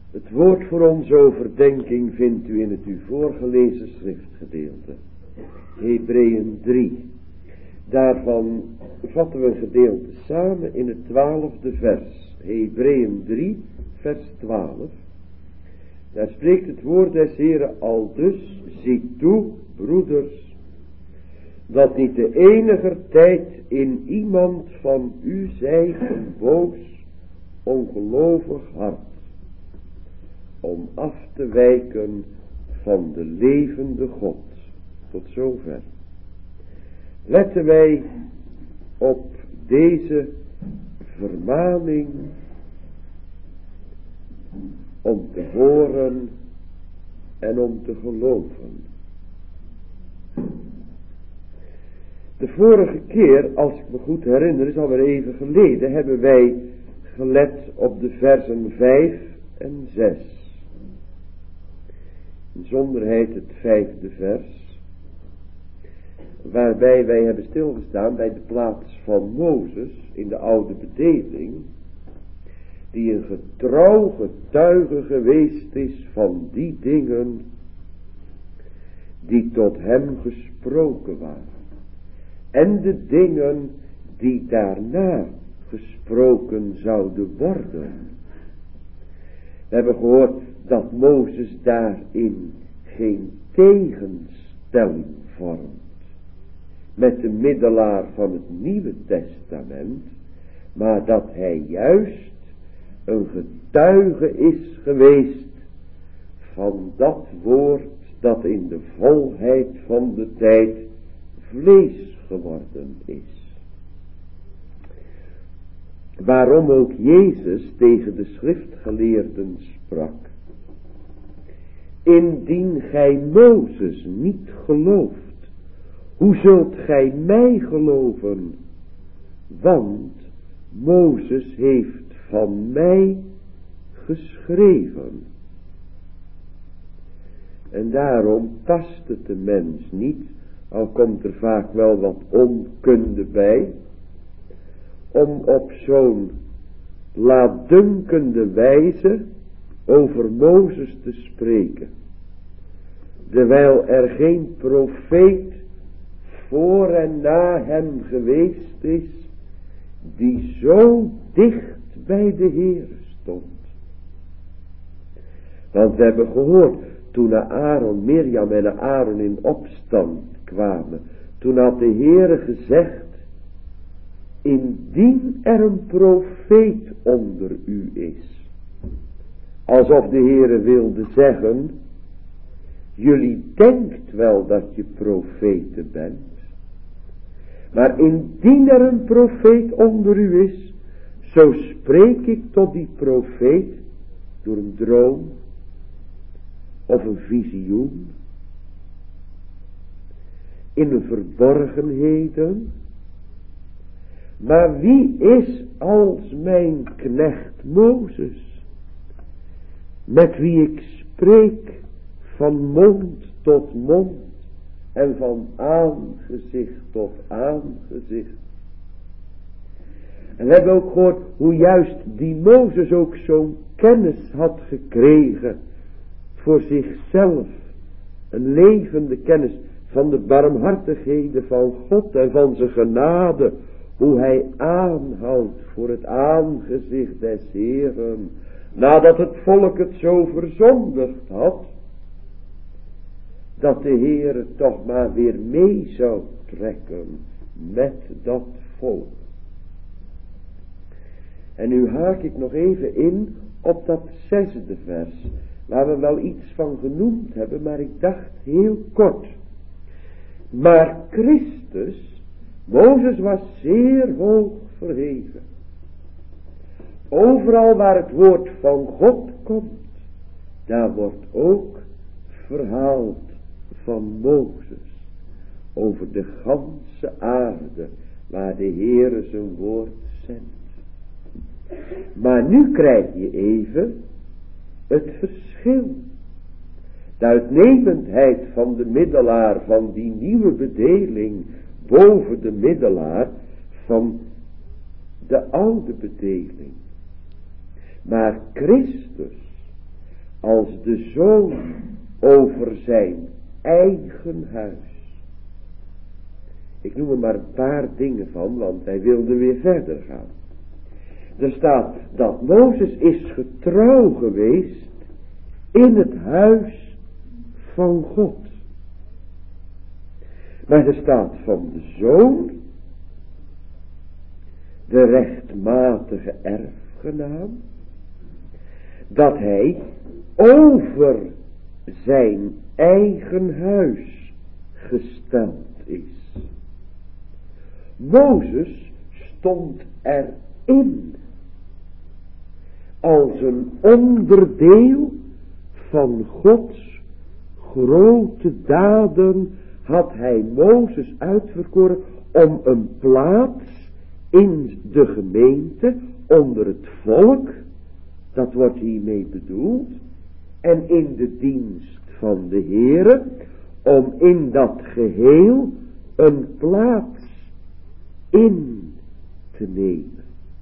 Het woord voor onze overdenking vindt u in het u voorgelezen schriftgedeelte. Hebreeën 3. Daarvan vatten we een gedeelte samen in het 12e vers. Hebreeën 3 vers 12. Daar spreekt het woord des Heren aldus: ziet toe, broeders, dat niet de eniger tijd in iemand van u zij een boos, ongelovig hart, om af te wijken van de levende God. Tot zover. Letten wij op deze vermaning om te horen en om te geloven. De vorige keer, als ik me goed herinner, is alweer even geleden, hebben wij gelet op de versen 5 en 6. In zonderheid het 5e vers, waarbij wij hebben stilgestaan bij de plaats van Mozes in de oude bedeling, die een getrouw getuige geweest is van die dingen die tot hem gesproken waren. En de dingen die daarna gesproken zouden worden. We hebben gehoord dat Mozes daarin geen tegenstelling vormt met de middelaar van het Nieuwe Testament, maar dat hij juist een getuige is geweest van dat woord dat in de volheid van de tijd vlees geworden is. Waarom ook Jezus tegen de schriftgeleerden sprak: indien gij Mozes niet gelooft, hoe zult gij mij geloven? Want Mozes heeft van mij geschreven. En daarom past het de mens niet, al komt er vaak wel wat onkunde bij, om op zo'n laatdunkende wijze over Mozes te spreken, terwijl er geen profeet voor en na hem geweest is, die zo dicht bij de Heer stond. Want we hebben gehoord, toen Aaron, Mirjam en Aaron in opstand kwamen, toen had de Heere gezegd: indien er een profeet onder u is. Alsof de Heere wilde zeggen: jullie denkt wel dat je profeten bent, maar indien er een profeet onder u is, zo spreek ik tot die profeet door een droom of een visioen, in een verborgenheden. Maar wie is als mijn knecht Mozes, met wie ik spreek van mond tot mond en van aangezicht tot aangezicht? En we hebben ook gehoord hoe juist die Mozes ook zo'n kennis had gekregen voor zichzelf, een levende kennis van de barmhartigheden van God en van zijn genade, hoe hij aanhoudt voor het aangezicht des Heeren, nadat het volk het zo verzondigd had, dat de Heere toch maar weer mee zou trekken met dat volk. En nu haak ik nog even in op dat 6e vers, waar we wel iets van genoemd hebben, maar ik dacht heel kort. Maar Christus, Mozes was zeer hoog verheven. Overal waar het woord van God komt, daar wordt ook verhaald van Mozes. Over de ganse aarde, waar de Heere zijn woord zendt. Maar nu krijg je even het verschil. De uitnemendheid van de middelaar van die nieuwe bedeling boven de middelaar van de oude bedeling. Maar Christus, als de zoon over zijn eigen huis. Ik noem er maar een paar dingen van, want wij wilden weer verder gaan. Er staat dat Mozes is getrouw geweest in het huis van God. Maar er staat van de zoon, de rechtmatige erfgenaam, dat hij over zijn eigen huis gesteld is. Mozes stond erin als een onderdeel van Gods grote daden had hij Mozes uitverkoren om een plaats in de gemeente onder het volk, dat wordt hiermee bedoeld, en in de dienst van de Heere, om in dat geheel een plaats in te nemen.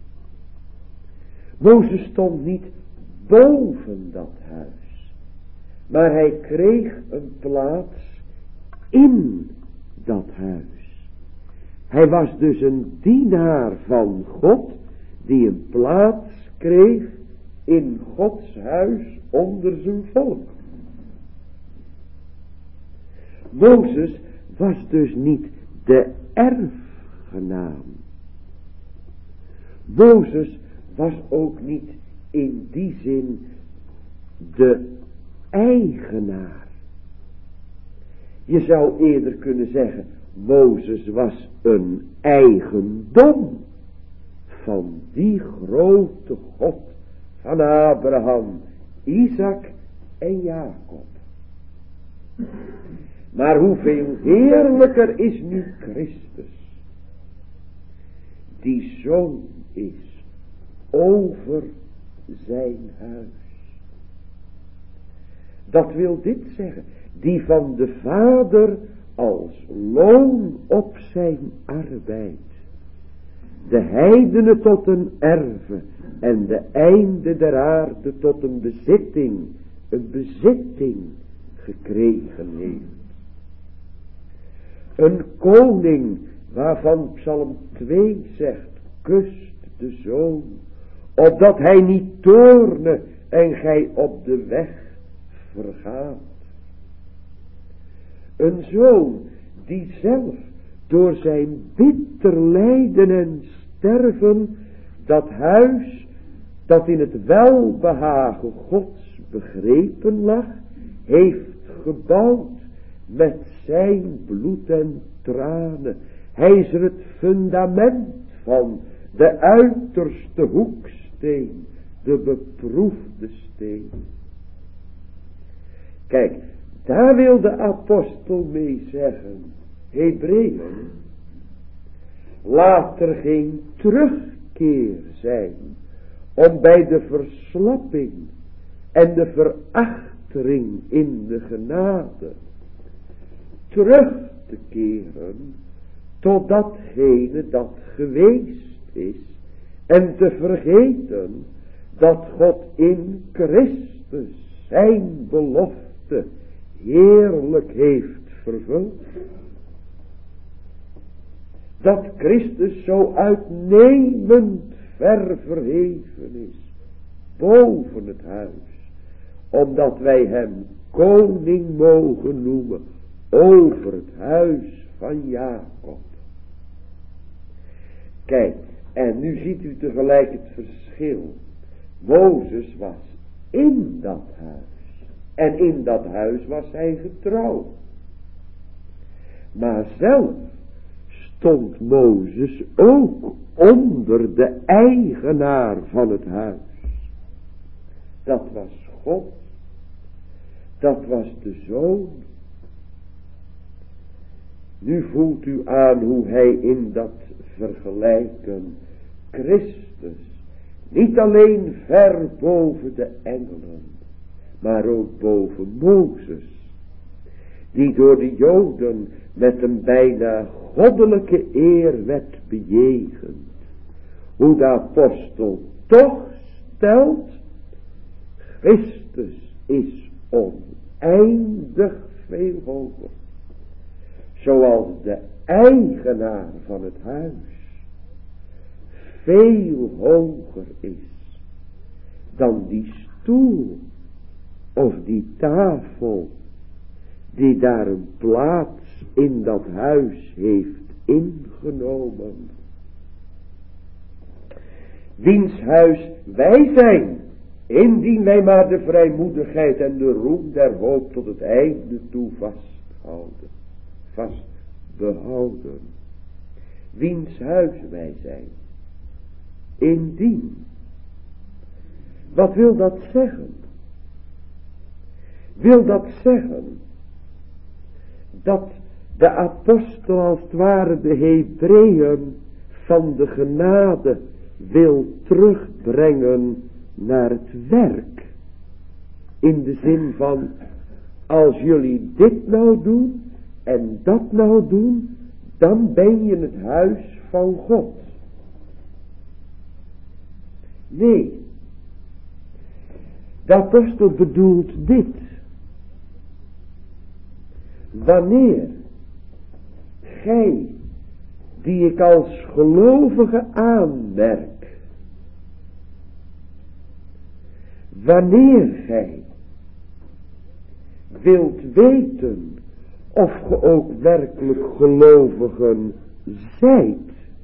Mozes stond niet boven dat huis, maar hij kreeg een plaats in dat huis. Hij was dus een dienaar van God, die een plaats kreeg in Gods huis onder zijn volk. Mozes was dus niet de erfgenaam. Mozes was ook niet in die zin de eigenaar. Je zou eerder kunnen zeggen, Mozes was een eigendom van die grote God van Abraham, Isaac en Jacob. Maar hoeveel heerlijker is nu Christus, die zoon is over zijn huis. Dat wil dit zeggen, die van de Vader als loon op zijn arbeid de heidenen tot een erve en de einde der aarde tot een bezitting gekregen heeft. Een koning waarvan Psalm 2 zegt, kust de zoon, opdat hij niet toorne en gij op de weg vergaat. Een zoon die zelf door zijn bitter lijden en sterven dat huis dat in het welbehagen Gods begrepen lag, heeft gebouwd met zijn bloed en tranen. Hij is er het fundament van, de uiterste hoeksteen, de beproefde steen. Kijk, daar wil de apostel mee zeggen, Hebreeën, laat er geen terugkeer zijn om bij de verslapping en de verachtering in de genade terug te keren tot datgene dat geweest is en te vergeten dat God in Christus zijn belofte heerlijk heeft vervuld. Dat Christus zo uitnemend ver verheven is boven het huis, omdat wij hem koning mogen noemen over het huis van Jacob. Kijk, en nu ziet u tegelijk het verschil. Mozes was in dat huis en in dat huis was hij getrouw. Maar zelf stond Mozes ook onder de eigenaar van het huis. Dat was God. Dat was de Zoon. Nu voelt u aan hoe hij in dat vergelijken Christus niet alleen ver boven de engelen, maar ook boven Mozes, die door de Joden met een bijna goddelijke eer werd bejegend. Hoe de apostel toch stelt, Christus is oneindig veel hoger. Zoals de eigenaar van het huis veel hoger is dan die stoel of die tafel die daar een plaats in dat huis heeft ingenomen. Wiens huis wij zijn, indien wij maar de vrijmoedigheid en de roem der hoop tot het einde toe vastbehouden. Wiens huis wij zijn, indien. Wat wil dat zeggen? Wil dat zeggen dat de apostel als het ware de Hebreeën van de genade wil terugbrengen naar het werk? In de zin van, als jullie dit nou doen en dat nou doen, dan ben je het huis van God. Nee, de apostel bedoelt dit. Wanneer gij, die ik als gelovige aanmerk, wanneer gij wilt weten of ge ook werkelijk gelovigen zijt,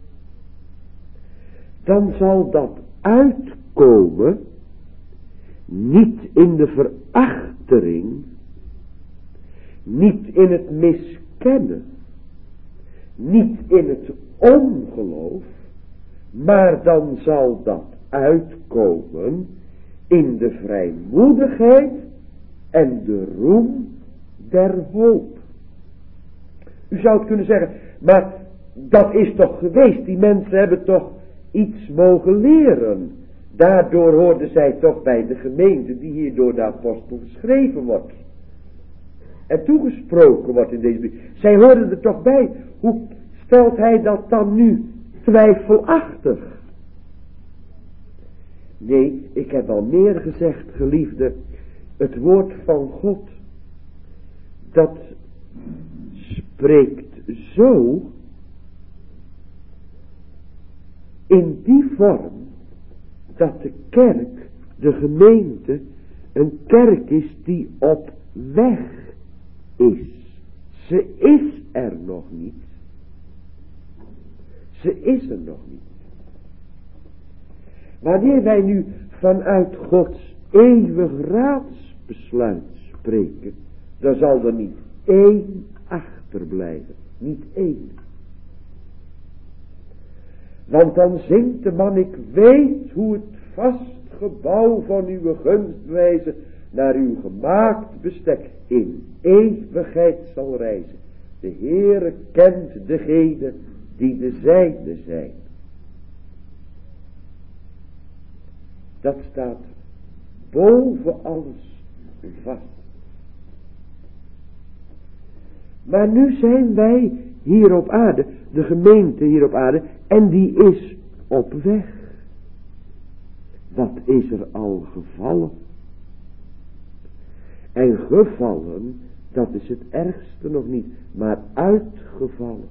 dan zal dat uitkomen niet in de verachtering, niet in het miskennen, niet in het ongeloof, maar dan zal dat uitkomen in de vrijmoedigheid en de roem der hoop. U zou het kunnen zeggen, maar dat is toch geweest, die mensen hebben toch iets mogen leren. Daardoor hoorden zij toch bij de gemeente die hier door de apostel geschreven wordt. En toegesproken wordt in deze brief. Zij hoorden er toch bij. Hoe stelt hij dat dan nu twijfelachtig? Nee, ik heb al meer gezegd, geliefde. Het woord van God, dat spreekt zo in die vorm dat de kerk, de gemeente, een kerk is die op weg is. Ze is er nog niet. Ze is er nog niet. Wanneer wij nu vanuit Gods eeuwig raadsbesluit spreken, dan zal er niet één achterblijven. Niet één. Want dan zingt de man, ik weet hoe het vast gebouw van uw gunstwijze naar uw gemaakt bestek in eeuwigheid zal reizen. De Heere kent degene die de zijne zijn. Dat staat boven alles vast. Maar nu zijn wij hier op aarde, de gemeente hier op aarde, en die is op weg. Wat is er al gevallen? En gevallen, dat is het ergste nog niet, maar uitgevallen.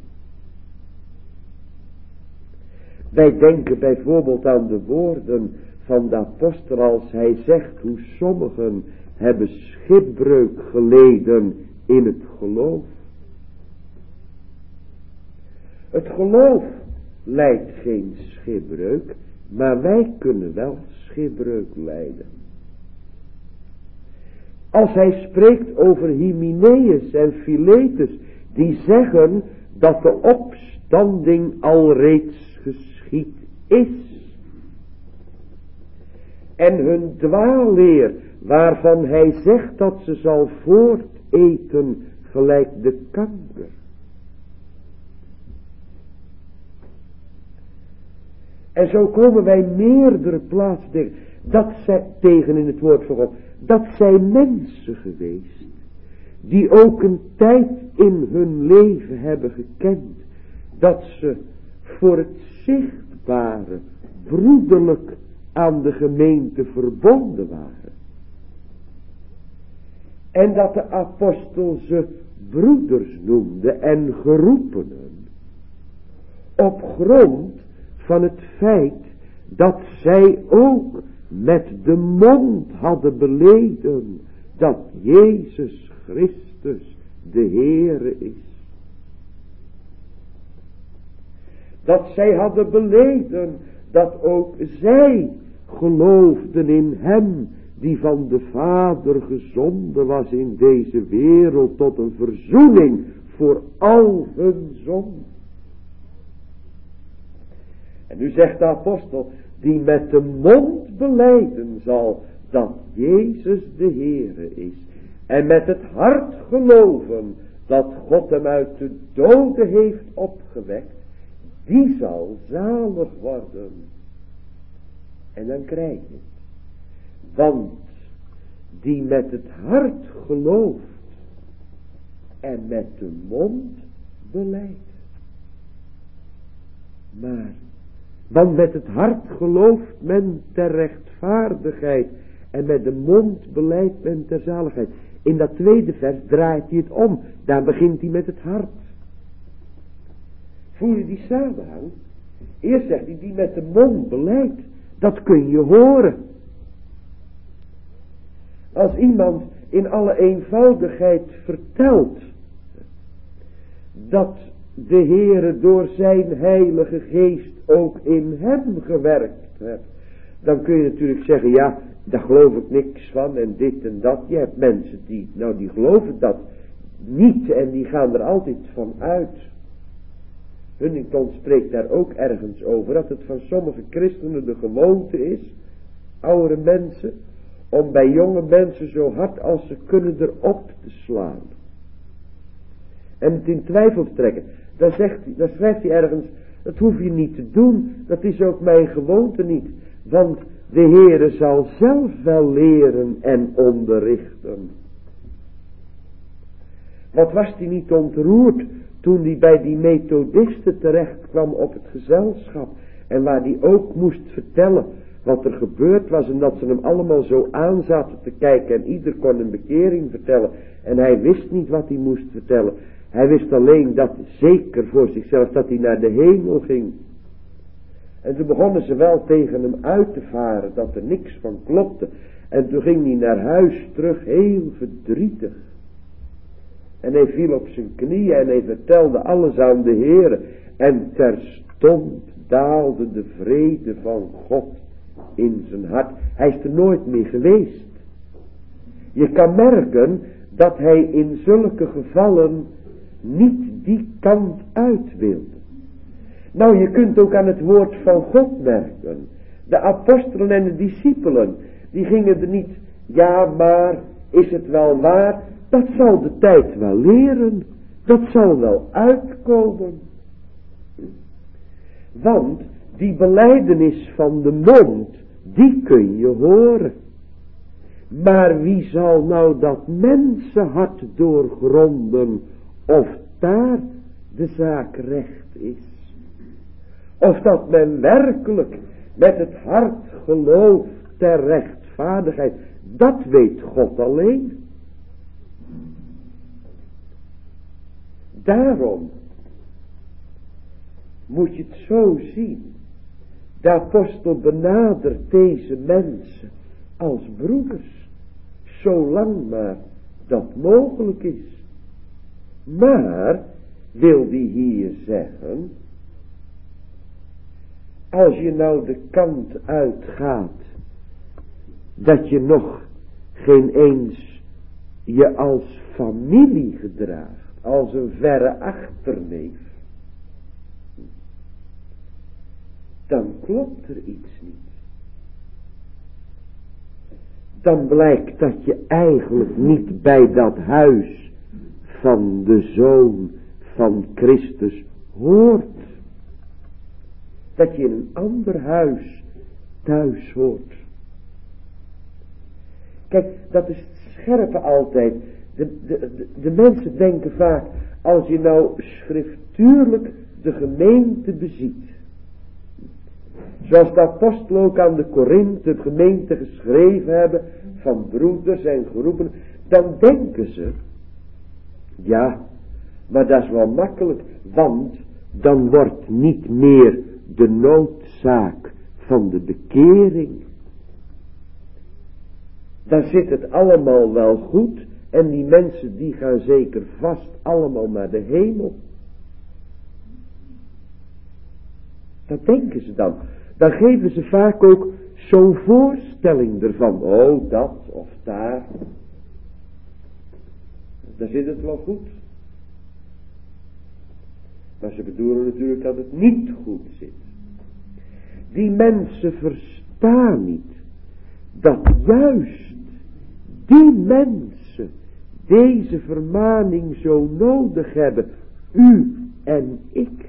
Wij denken bijvoorbeeld aan de woorden van de apostel als hij zegt hoe sommigen hebben schipbreuk geleden in het geloof. Het geloof lijdt geen schipbreuk, maar wij kunnen wel schipbreuk lijden. Als hij spreekt over Hymenaeus en Philetus, die zeggen dat de opstanding alreeds geschied is. En hun dwaalleer, waarvan hij zegt dat ze zal voorteten gelijk de kanker. En zo komen wij meerdere plaatsen tegen in het woord van God. Dat zijn mensen geweest, die ook een tijd in hun leven hebben gekend, dat ze voor het zichtbare broederlijk aan de gemeente verbonden waren. En dat de apostel ze broeders noemde en geroepenen. Op grond van het feit dat zij ook met de mond hadden beleden dat Jezus Christus de Heere is. Dat zij hadden beleden dat ook zij geloofden in hem die van de Vader gezonden was in deze wereld tot een verzoening voor al hun zonden. En nu zegt de apostel, die met de mond belijden zal dat Jezus de Heere is. En met het hart geloven dat God hem uit de doden heeft opgewekt. Die zal zalig worden. En dan krijg je het. Want die met het hart gelooft en met de mond belijdt. Want met het hart gelooft men ter rechtvaardigheid en met de mond belijdt men ter zaligheid. In dat tweede vers draait hij het om. Daar begint hij met het hart. Voel je die samenhang? Eerst zegt hij die met de mond belijdt. Dat kun je horen. Als iemand in alle eenvoudigheid vertelt dat de Heere door zijn heilige geest ook in hem gewerkt heeft, dan kun je natuurlijk zeggen, ja, daar geloof ik niks van en dit en dat. Je hebt mensen die geloven dat niet en die gaan er altijd van uit. Huntington spreekt daar ook ergens over, dat het van sommige christenen de gewoonte is, oudere mensen, om bij jonge mensen zo hard als ze kunnen erop te slaan. En het in twijfel te trekken. Dan schrijft hij ergens, dat hoef je niet te doen, dat is ook mijn gewoonte niet. Want de Heere zal zelf wel leren en onderrichten. Wat was hij niet ontroerd toen hij bij die methodisten terecht kwam op het gezelschap. En waar hij ook moest vertellen wat er gebeurd was. En dat ze hem allemaal zo aan zaten te kijken. En ieder kon een bekering vertellen. En hij wist niet wat hij moest vertellen. Hij wist alleen dat, zeker voor zichzelf, dat hij naar de hemel ging. En toen begonnen ze wel tegen hem uit te varen, dat er niks van klopte. En toen ging hij naar huis terug, heel verdrietig. En hij viel op zijn knieën en hij vertelde alles aan de Heere. En terstond daalde de vrede van God in zijn hart. Hij is er nooit meer geweest. Je kan merken dat hij in zulke gevallen niet die kant uit wilde. Nou, je kunt ook aan het woord van God merken. De apostelen en de discipelen, die gingen er niet, ja maar, is het wel waar? Dat zal de tijd wel leren. Dat zal wel uitkomen. Want die belijdenis van de mond, die kun je horen. Maar wie zal nou dat mensenhart doorgronden of daar de zaak recht is? Of dat men werkelijk met het hart gelooft ter rechtvaardigheid, dat weet God alleen. Daarom moet je het zo zien. De apostel benadert deze mensen als broeders, zolang maar dat mogelijk is. Maar, wil die hier zeggen, als je nou de kant uitgaat, dat je nog geen eens je als familie gedraagt, als een verre achterneef, dan klopt er iets niet. Dan blijkt dat je eigenlijk niet bij dat huis van de Zoon van Christus hoort. Dat je in een ander huis thuis hoort. Kijk, dat is het scherpe altijd. De mensen denken vaak, als je nou schriftuurlijk de gemeente beziet, Zoals de apostel ook aan de Korinther gemeente geschreven hebben, van broeders en geroepen, dan denken ze, ja, maar dat is wel makkelijk, want dan wordt niet meer de noodzaak van de bekering. Dan zit het allemaal wel goed en die mensen die gaan zeker vast allemaal naar de hemel. Dat denken ze dan. Dan geven ze vaak ook zo'n voorstelling ervan. Oh, dat of daar. Dan zit het wel goed. Maar ze bedoelen natuurlijk dat het niet goed zit. Die mensen verstaan niet dat juist die mensen deze vermaning zo nodig hebben. U en ik.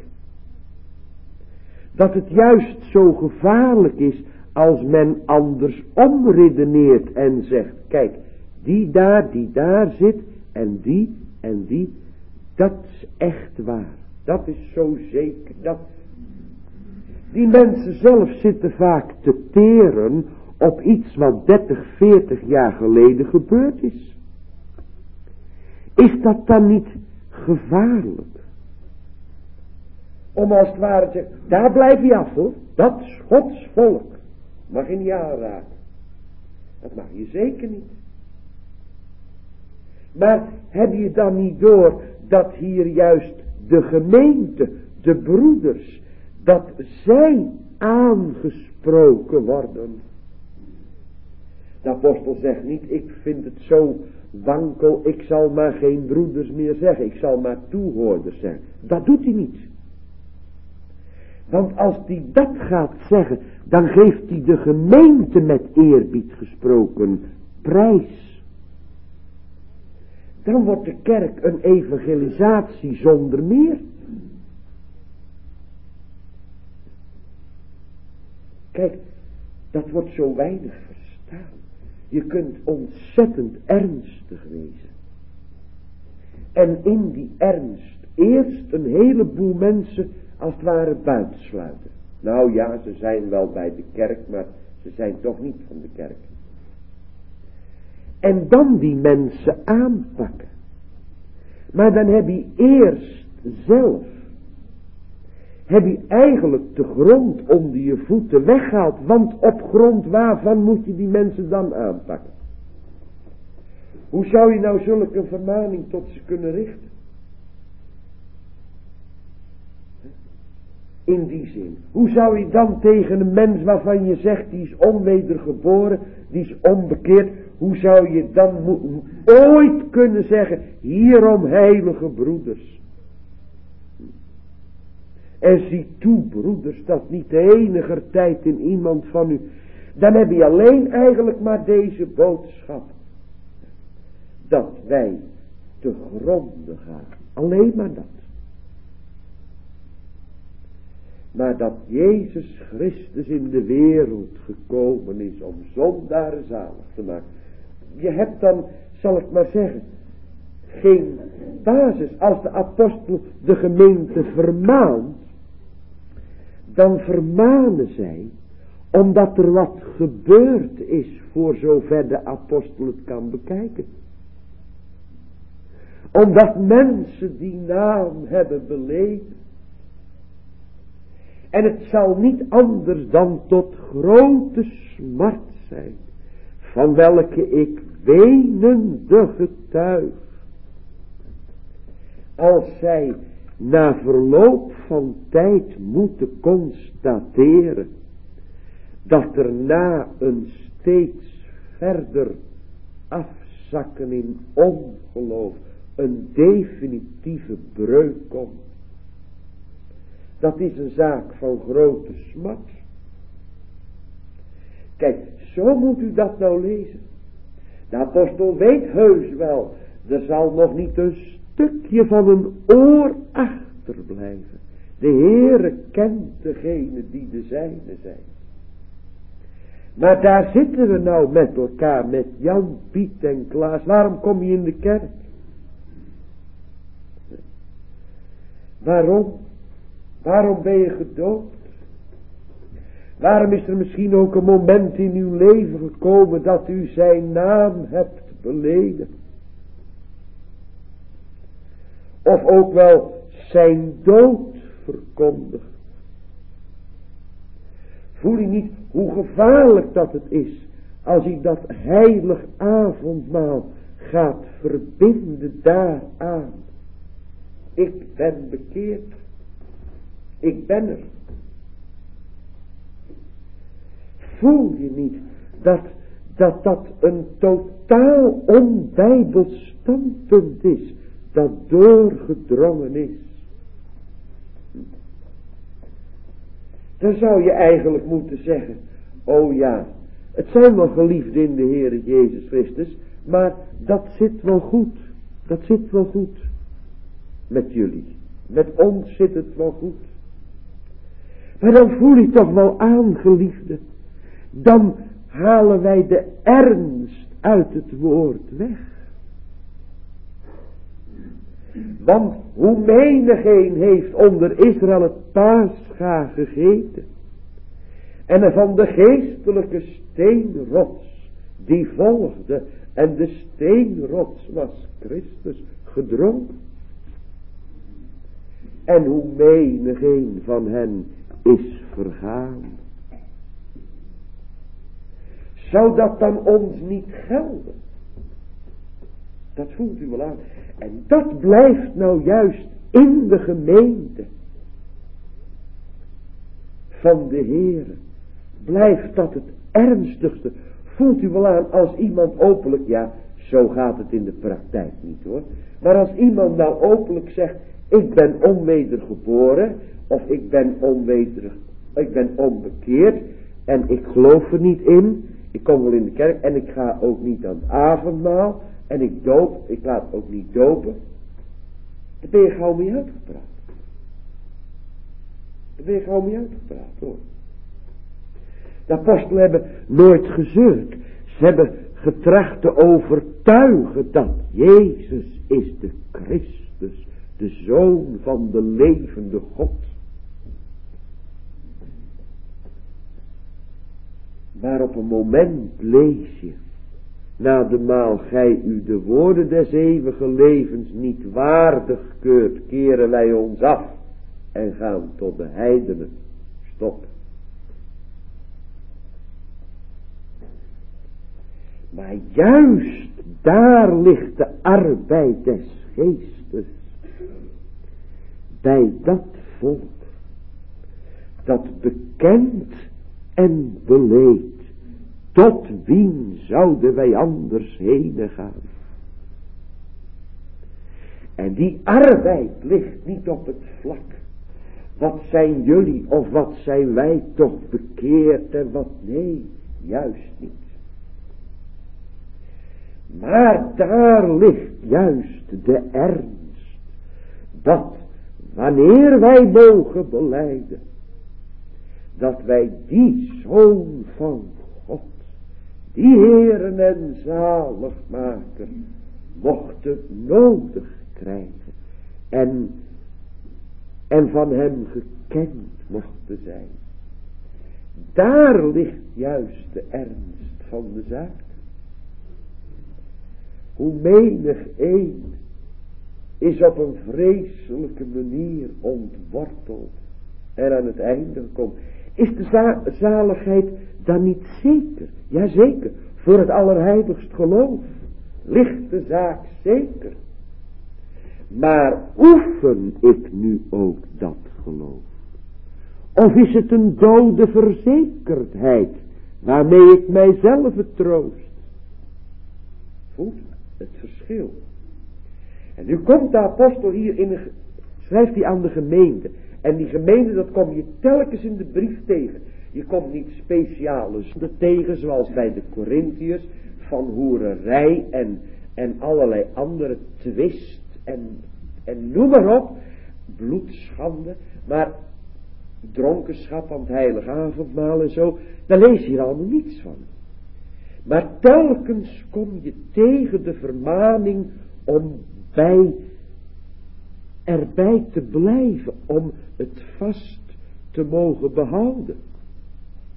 Dat het juist zo gevaarlijk is als men andersom redeneert en zegt, kijk, die daar zit en die, dat is echt waar. Dat is zo zeker. Die mensen zelf zitten vaak te teren op iets wat 30, 40 jaar geleden gebeurd is. Is dat dan niet gevaarlijk? Om als het ware te zeggen, daar blijf je af hoor. Dat is Gods volk. Mag je niet aanraken. Dat mag je zeker niet. Maar heb je dan niet door dat hier juist de gemeente, de broeders, dat zij aangesproken worden? De apostel zegt niet, ik vind het zo wankel, ik zal maar geen broeders meer zeggen, ik zal maar toehoorders zeggen. Dat doet hij niet. Want als hij dat gaat zeggen, dan geeft hij de gemeente met eerbied gesproken prijs. Dan wordt de kerk een evangelisatie zonder meer. Kijk, dat wordt zo weinig verstaan. Je kunt ontzettend ernstig wezen. En in die ernst eerst een heleboel mensen als het ware buitensluiten. Nou ja, ze zijn wel bij de kerk, maar ze zijn toch niet van de kerk. En dan die mensen aanpakken. Maar dan heb je eerst zelf, heb je eigenlijk de grond onder je voeten weggehaald. Want op grond waarvan moet je die mensen dan aanpakken? Hoe zou je nou zulke vermaning tot ze kunnen richten? In die zin. Hoe zou je dan tegen een mens waarvan je zegt die is onwedergeboren, die is onbekeerd, hoe zou je dan ooit kunnen zeggen, hierom heilige broeders. En zie toe broeders, dat niet de enige tijd in iemand van u, dan heb je alleen eigenlijk maar deze boodschap. Dat wij te gronde gaan. Alleen maar dat. Maar dat Jezus Christus in de wereld gekomen is om zondaren zalig te maken. Je hebt dan, zal ik maar zeggen, geen basis. Als de apostel de gemeente vermaant, dan vermanen zij omdat er wat gebeurd is voor zover de apostel het kan bekijken. Omdat mensen die naam hebben beleden. En het zal niet anders dan tot grote smart zijn, van welke ik wenende getuig. Als zij na verloop van tijd moeten constateren, dat er na een steeds verder afzakken in ongeloof een definitieve breuk komt. Dat is een zaak van grote smart. Kijk, zo moet u dat nou lezen. De apostel weet heus wel, er zal nog niet een stukje van een oor achterblijven. De Heere kent degene die de zijne zijn. Maar daar zitten we nou met elkaar, met Jan, Piet en Klaas. Waarom kom je in de kerk? Waarom? Waarom ben je gedoopt? Waarom is er misschien ook een moment in uw leven gekomen dat u zijn naam hebt beleden? Of ook wel zijn dood verkondigd? Voel u niet hoe gevaarlijk dat het is als ik dat heilig avondmaal gaat verbinden daaraan? Ik ben bekeerd. Ik ben er. Voel je niet dat een totaal onbijbels standpunt is, dat doorgedrongen is? Dan zou je eigenlijk moeten zeggen, oh ja, het zijn wel geliefden in de Heer Jezus Christus, maar dat zit wel goed. Dat zit wel goed. Met jullie. Met ons zit het wel goed. Maar dan voel je toch wel aan, geliefde. Dan halen wij de ernst uit het woord weg. Want hoe menigeen heeft onder Israël het Pascha gegeten. En van de geestelijke steenrots die volgde. En de steenrots was Christus gedronken. En hoe menigeen van hen is vergaan. Zou dat dan ons niet gelden? Dat voelt u wel aan. En dat blijft nou juist in de gemeente van de Heer. Blijft dat het ernstigste. Voelt u wel aan als iemand openlijk, ja, zo gaat het in de praktijk niet hoor. Maar als iemand nou openlijk zegt, ik ben onwedergeboren, of ik ben onbekeerd, en ik geloof er niet in, ik kom wel in de kerk, en ik ga ook niet aan het avondmaal, en ik laat ook niet dopen, dan ben je gauw mee uitgepraat. Hoor. De apostelen hebben nooit gezeurd. Ze hebben getracht te overtuigen dat Jezus is de Christus, de Zoon van de levende God. Maar op een moment lees je, na de maal gij u de woorden des eeuwige levens niet waardig keurt, keren wij ons af en gaan tot de heidenen. Stop. Maar juist daar ligt de arbeid des geestes. Bij dat volk. Dat bekent en beleed. Tot wien zouden wij anders heen gaan? En die arbeid ligt niet op het vlak. Wat zijn jullie of wat zijn wij toch bekeerd en wat? Nee, juist niet. Maar daar ligt juist de ernst. Dat wanneer wij mogen belijden. Dat wij die Zoon van God. Die Heeren en Zaligmaker. Mochten nodig krijgen. En van hem gekend mochten zijn. Daar ligt juist de ernst van de zaak. Hoe menig een is op een vreselijke manier ontworteld en aan het einde gekomen. Is de zaligheid dan niet zeker? Jazeker, voor het allerheiligst geloof ligt de zaak zeker. Maar oefen ik nu ook dat geloof? Of is het een dode verzekerdheid waarmee ik mijzelf troost? Voelt het verschil. En nu komt de apostel hier schrijft hij aan de gemeente. En die gemeente, dat kom je telkens in de brief tegen. Je komt niet speciale zonden tegen, zoals bij de Corinthiërs, van hoererij en allerlei andere twist en noem maar op, bloedschande, maar dronkenschap aan het heilige avondmaal en zo, daar lees je hier allemaal niets van. Maar telkens kom je tegen de vermaning om erbij te blijven, om het vast te mogen behouden.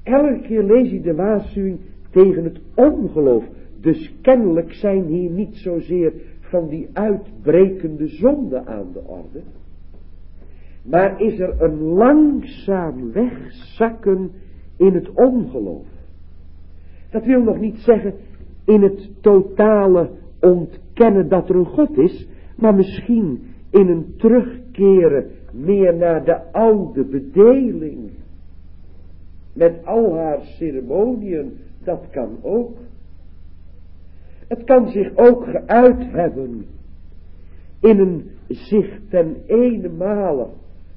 Elke keer lees je de waarschuwing tegen het ongeloof. Dus kennelijk zijn hier niet zozeer van die uitbrekende zonde aan de orde. Maar is er een langzaam wegzakken in het ongeloof. Dat wil nog niet zeggen in het totale ontkennen dat er een God is. Maar misschien in een terugkeren meer naar de oude bedeling. Met al haar ceremoniën, dat kan ook. Het kan zich ook geuit hebben in een zich ten ene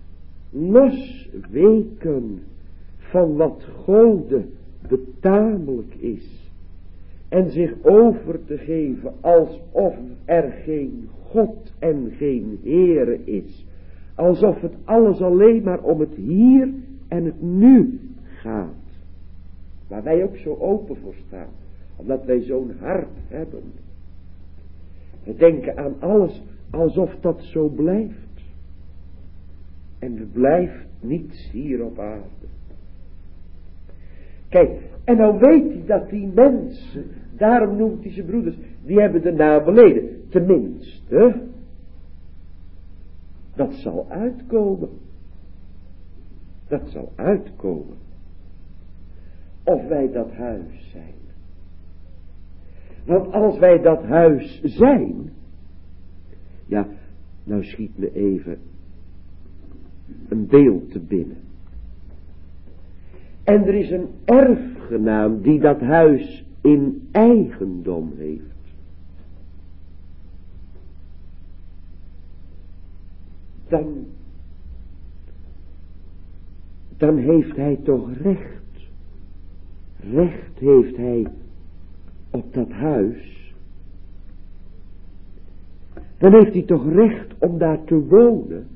losweken van wat Gode betamelijk is. En zich over te geven alsof er geen God en geen Heere is. Alsof het alles alleen maar om het hier en het nu gaat. Waar wij ook zo open voor staan. Omdat wij zo'n hart hebben. We denken aan alles alsof dat zo blijft. En er blijft niets hier op aarde. Kijk, en nou weet hij dat die mensen, daarom noemt hij zijn broeders, die hebben de naam beleden. Tenminste, dat zal uitkomen. Dat zal uitkomen. Of wij dat huis zijn. Want als wij dat huis zijn, ja, nou schiet me even een beeld te binnen. En er is een erfgenaam die dat huis in eigendom heeft. Dan heeft hij toch recht. Recht heeft hij op dat huis. Dan heeft hij toch recht om daar te wonen.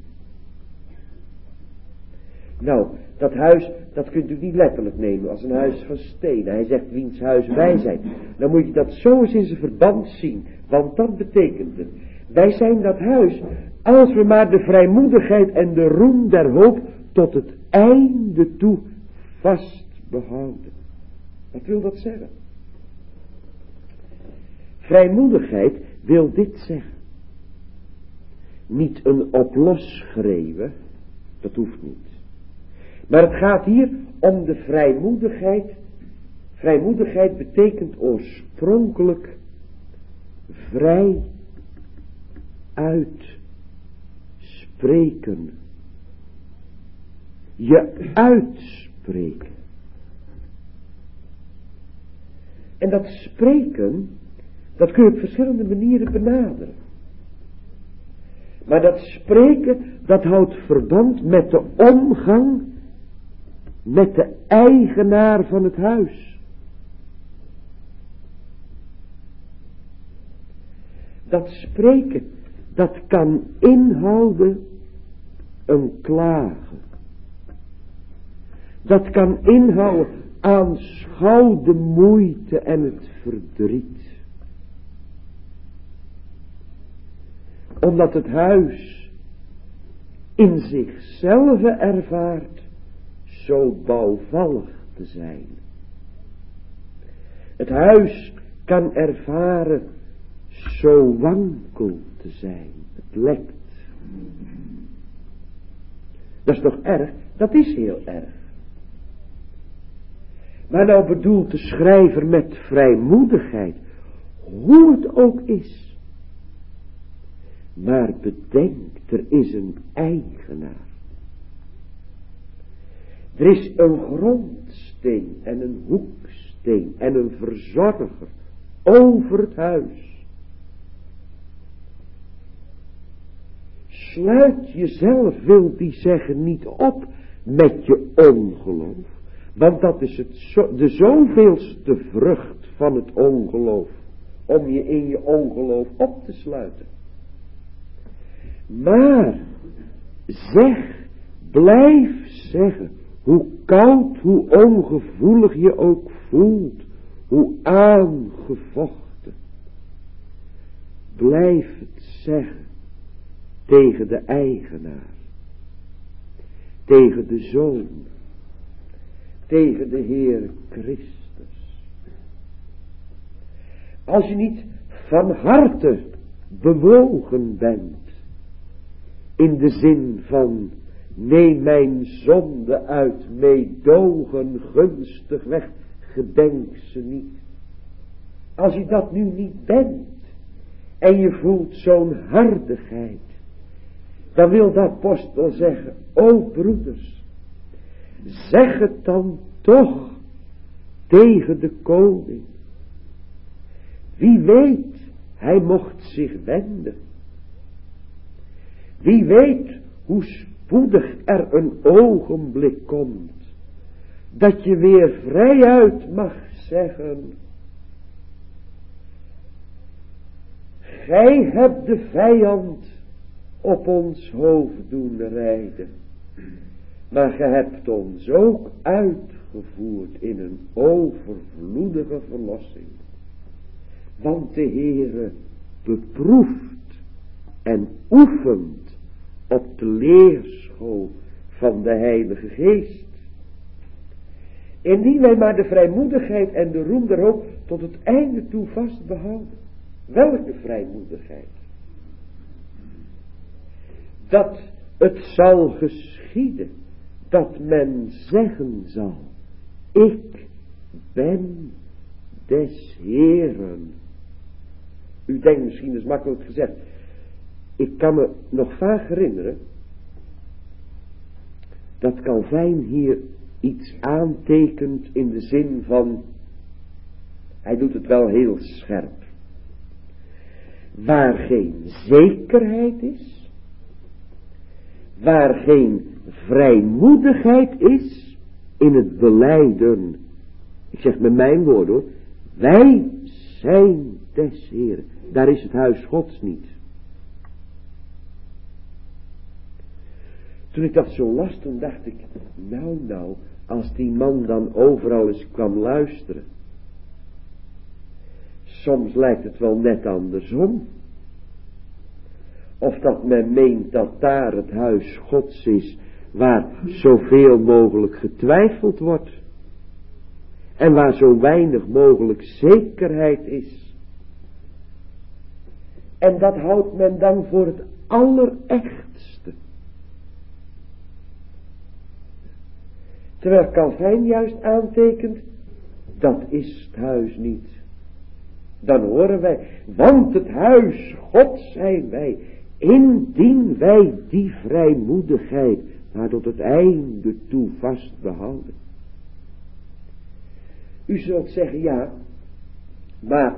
Nou, dat huis, dat kunt u niet letterlijk nemen als een huis van steen. Hij zegt wiens huis wij zijn. Dan moet je dat zo eens in zijn verband zien. Want dat betekent het. Wij zijn dat huis als we maar de vrijmoedigheid en de roem der hoop tot het einde toe vast behouden. Wat wil dat zeggen? Vrijmoedigheid wil dit zeggen. Niet een oplos schreeuwen, dat hoeft niet. Maar het gaat hier om de vrijmoedigheid. Vrijmoedigheid betekent oorspronkelijk vrij uitspreken. Je uitspreken. En dat spreken, dat kun je op verschillende manieren benaderen. Maar dat spreken, dat houdt verband met de omgang met de eigenaar van het huis. Dat spreken, dat kan inhouden een klagen. Dat kan inhouden aanschouw de moeite en het verdriet. Omdat het huis in zichzelf ervaart zo bouwvallig te zijn. Het huis kan ervaren zo wankel te zijn. Het lekt. Dat is toch erg? Dat is heel erg. Maar nou bedoelt de schrijver met vrijmoedigheid, hoe het ook is. Maar bedenk, er is een eigenaar. Er is een grondsteen en een hoeksteen en een verzorger over het huis. Sluit jezelf, wil die zeggen, niet op met je ongeloof. Want dat is de zoveelste vrucht van het ongeloof. Om je in je ongeloof op te sluiten. Maar zeg, blijf zeggen, hoe koud, hoe ongevoelig je ook voelt, hoe aangevochten. Blijf het zeggen tegen de eigenaar, tegen de zoon, tegen de Heer Christus. Als je niet van harte bewogen bent, in de zin van, neem mijn zonde uit meedogen gunstig weg, gedenk ze niet. Als je dat nu niet bent, en je voelt zo'n hardigheid, dan wil de apostel zeggen, o broeders, zeg het dan toch tegen de koning. Wie weet, hij mocht zich wenden. Wie weet hoe spoedig er een ogenblik komt, dat je weer vrijuit mag zeggen, gij hebt de vijand op ons hoofd doen rijden, maar gij hebt ons ook uitgevoerd in een overvloedige verlossing. Want de Heere beproeft en oefent op de leerschool van de Heilige Geest. Indien wij maar de vrijmoedigheid en de roem der hoop tot het einde toe vastbehouden. Welke vrijmoedigheid? Dat het zal geschieden, dat men zeggen zal, ik ben des Heeren. U denkt misschien, dat is makkelijk gezegd. Ik kan me nog vaak herinneren, dat Calvijn hier iets aantekent in de zin van, hij doet het wel heel scherp. Waar geen zekerheid is, waar geen vrijmoedigheid is in het belijden, ik zeg met mijn woorden hoor, wij zijn des Heeren, daar is het huis Gods niet. Toen ik dat zo las, toen dacht ik, nou, als die man dan overal eens kwam luisteren. Soms lijkt het wel net andersom. Of dat men meent dat daar het huis Gods is, waar zoveel mogelijk getwijfeld wordt. En waar zo weinig mogelijk zekerheid is. En dat houdt men dan voor het allerechtste. Terwijl Calvijn juist aantekent, dat is het huis niet. Dan horen wij, want het huis Gods zijn wij, indien wij die vrijmoedigheid maar tot het einde toe vastbehouden. U zult zeggen, ja, maar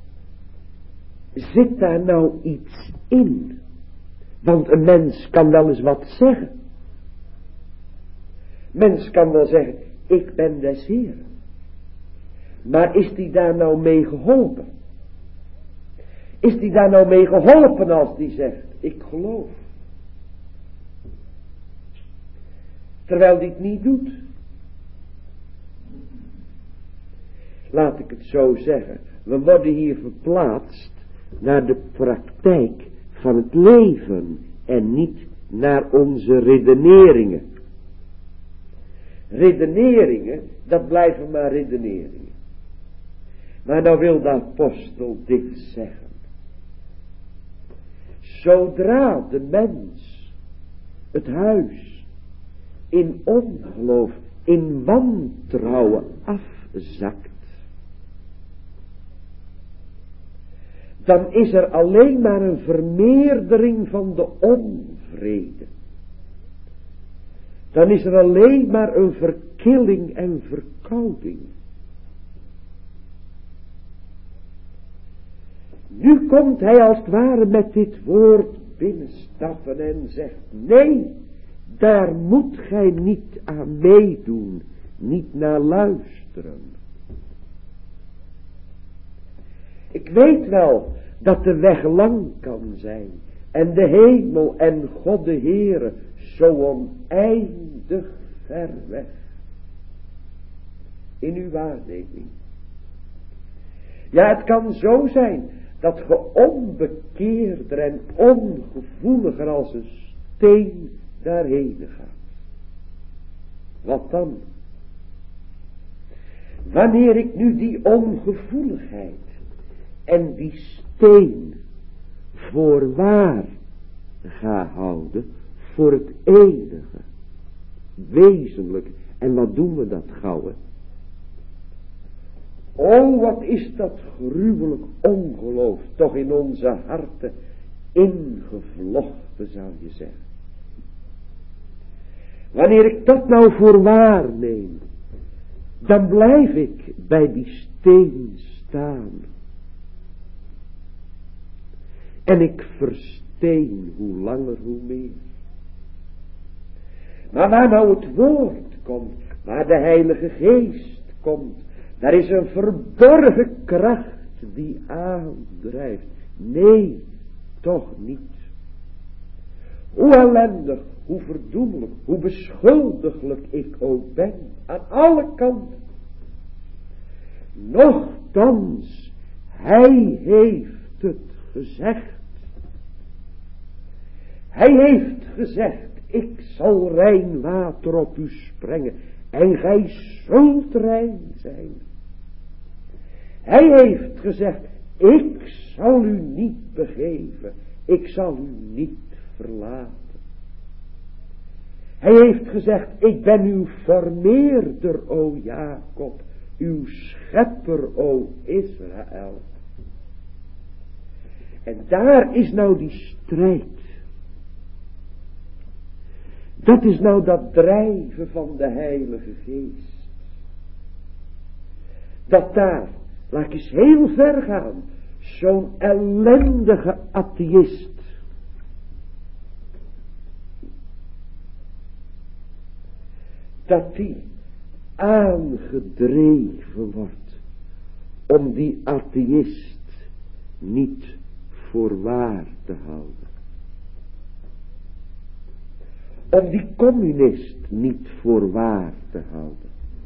zit daar nou iets in? Want een mens kan wel eens wat zeggen. Mens kan wel zeggen, ik ben des Heeren. Maar is die daar nou mee geholpen? Is die daar nou mee geholpen als die zegt, ik geloof? Terwijl die het niet doet. Laat ik het zo zeggen. We worden hier verplaatst naar de praktijk van het leven en niet naar onze redeneringen. Redeneringen, dat blijven maar redeneringen. Maar nou wil de apostel dit zeggen. Zodra de mens het huis in ongeloof, in wantrouwen afzakt, dan is er alleen maar een vermeerdering van de onvrede. Dan is er alleen maar een verkilling en verkouding. Nu komt hij als het ware met dit woord binnenstappen en zegt, nee, daar moet gij niet aan meedoen, niet naar luisteren. Ik weet wel dat de weg lang kan zijn en de hemel en God de Heere zo oneindig ver weg. In uw waarneming. Ja, het kan zo zijn dat ge onbekeerder en ongevoeliger als een steen daarheen gaat. Wat dan? Wanneer ik nu die ongevoeligheid en die steen voor waar ga houden, voor het enige, wezenlijk, en wat doen we dat gauw? O, wat is dat gruwelijk ongeloof toch in onze harten ingevlochten, zou je zeggen. Wanneer ik dat nou voor waar neem, dan blijf ik bij die steen staan. En ik versteen hoe langer hoe meer. Maar waar nou het woord komt, waar de Heilige Geest komt, daar is een verborgen kracht die aandrijft. Nee, toch niet. Hoe ellendig, hoe verdoemelijk, hoe beschuldiglijk ik ook ben, aan alle kanten. Nochtans, hij heeft het gezegd. Hij heeft gezegd, ik zal rein water op u sprengen en gij zult rein zijn. Hij heeft gezegd, ik zal u niet begeven, ik zal u niet verlaten. Hij heeft gezegd, ik ben uw vermeerder, o Jacob, uw schepper, o Israël. En daar is nou die strijd. Dat is nou dat drijven van de Heilige Geest. Dat daar, laat ik eens heel ver gaan, zo'n ellendige atheïst, dat die aangedreven wordt om die atheïst niet voor waar te houden. Om die communist niet voor waar te houden.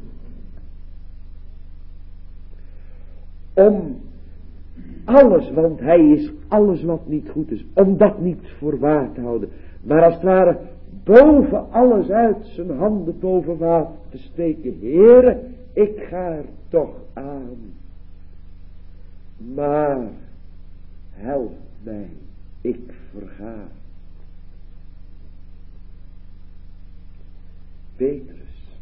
Om alles, want hij is alles wat niet goed is, om dat niet voor waar te houden. Maar als het ware boven alles uit zijn handen boven water te steken. Heere, ik ga er toch aan. Maar help mij, ik verga. Petrus.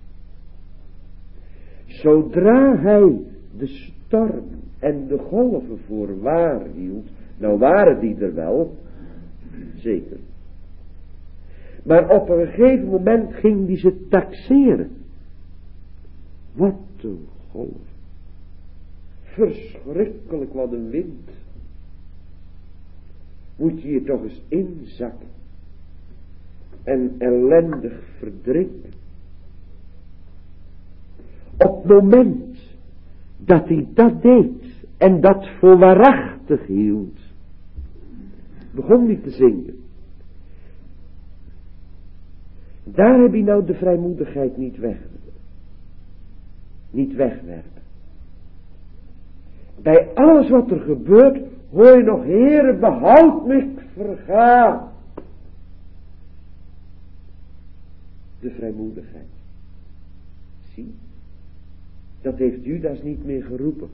Zodra hij de storm en de golven voor waar hield, nou waren die er wel, zeker. Maar op een gegeven moment ging hij ze taxeren. Wat een golf. Verschrikkelijk, wat een wind. Moet je hier toch eens inzakken. En ellendig verdrinken. Op het moment dat hij dat deed en dat voor waarachtig hield, begon hij te zingen. Daar heb je nou de vrijmoedigheid niet wegwerpen. Bij alles wat er gebeurt, hoor je nog, Heere, behoud me, ik verga. De vrijmoedigheid. Zie, dat heeft Judas niet meer geroepen.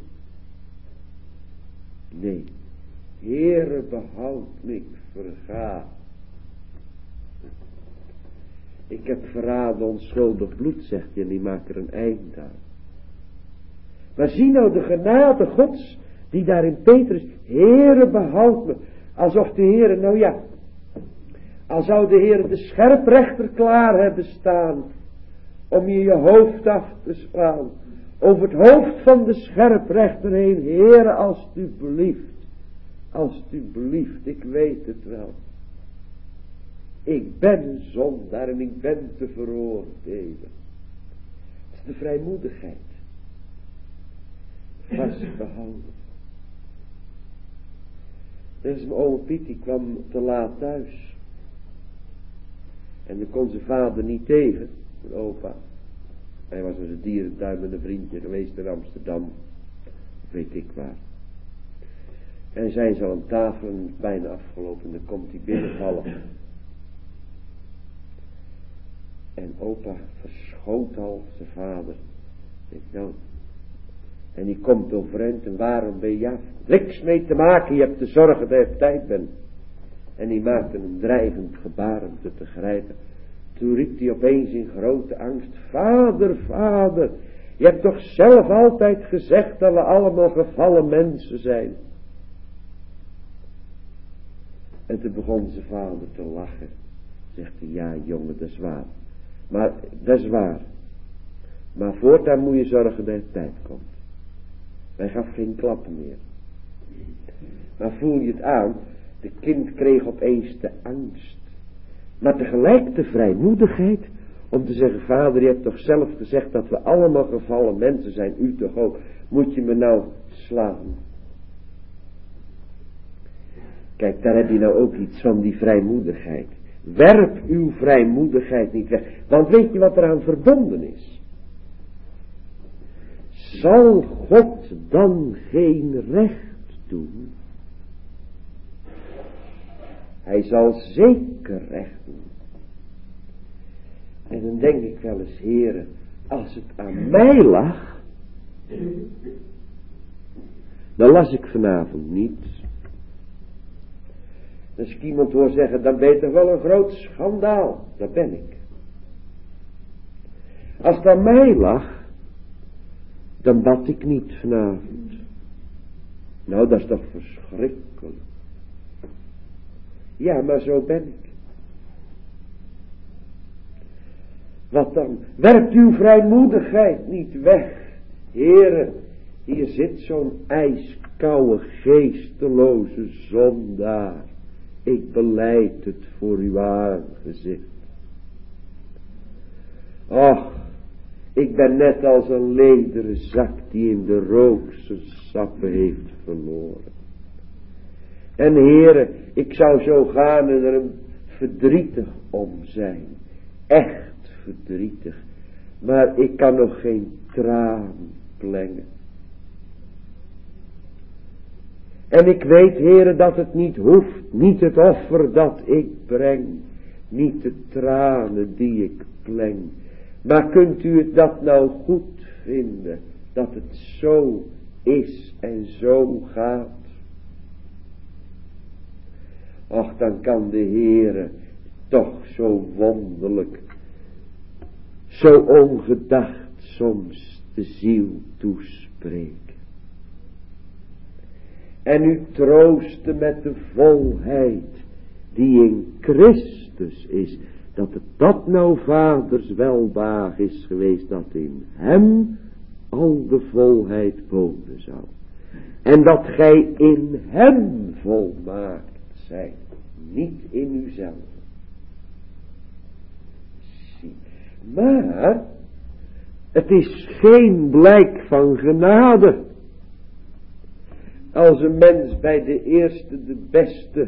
Nee, Heere, behoud me, ik verga. Ik heb verraden onschuldig bloed, zegt hij, en die maakt er een eind aan. Maar zie nou de genade Gods, die daar in Petrus, Heere, behoud me. Alsof de Heere, nou ja, al zou de Heere de scherprechter klaar hebben staan, om je hoofd af te slaan, over het hoofd van de scherprechter heen, Heere, alstublieft, ik weet het wel. Ik ben een zondaar en ik ben te veroordelen. Het is de vrijmoedigheid. Vastgehouden. Dat is mijn oom Piet, die kwam te laat thuis. En dan kon zijn vader niet tegen, mijn opa. Hij was als een dierentuin met een vriendje geweest in Amsterdam. Weet ik waar. En zijn ze aan tafel en is bijna afgelopen en dan komt hij binnenvallen. En opa verschoot al zijn vader. Ik denk, nou, En die komt overeind en waarom ben je af? Niks mee te maken, je hebt te zorgen dat je op tijd bent. En die maakte een dreigend gebaar om te grijpen. Toen riep hij opeens in grote angst, vader, vader, je hebt toch zelf altijd gezegd dat we allemaal gevallen mensen zijn. En toen begon zijn vader te lachen. Zegt hij, ja jongen, dat is waar. Maar dat is waar. Maar voortaan moet je zorgen dat het tijd komt. Hij gaf geen klappen meer. Maar voel je het aan, de kind kreeg opeens de angst. Maar tegelijk de vrijmoedigheid om te zeggen, vader, je hebt toch zelf gezegd dat we allemaal gevallen mensen zijn, u toch ook. Moet je me nou slaan? Kijk, daar heb je nou ook iets van die vrijmoedigheid. Werp uw vrijmoedigheid niet weg. Want weet je wat eraan verbonden is? Zal God dan geen recht doen? Hij zal zeker recht doen. En dan denk ik wel eens, heren, als het aan mij lag, dan las ik vanavond niet. Als ik iemand hoor zeggen, dan ben je toch wel een groot schandaal. Dat ben ik. Als het aan mij lag, dan bad ik niet vanavond. Nou, dat is toch verschrikkelijk. Ja, maar zo ben ik. Wat dan? Werpt uw vrijmoedigheid niet weg. Heren, hier zit zo'n ijskoude, geesteloze zondaar. Ik belijd het voor uw aangezicht. Och, ik ben net als een lederen zak die in de rook zijn sappen heeft verloren. En heren, ik zou zo gaan en er verdrietig om zijn. Echt verdrietig. Maar ik kan nog geen traan plengen. En ik weet, heren, dat het niet hoeft. Niet het offer dat ik breng. Niet de tranen die ik pleng. Maar kunt u het dat nou goed vinden? Dat het zo is en zo gaat. Och, dan kan de Heere toch zo wonderlijk, zo ongedacht soms de ziel toespreken. En u troosten met de volheid die in Christus is. Dat het dat nou vaders welbaag is geweest, dat in hem al de volheid wonen zou. En dat gij in hem volmaakt zijt, niet in uzelf. Zie, maar het is geen blijk van genade. Als een mens bij de eerste, de beste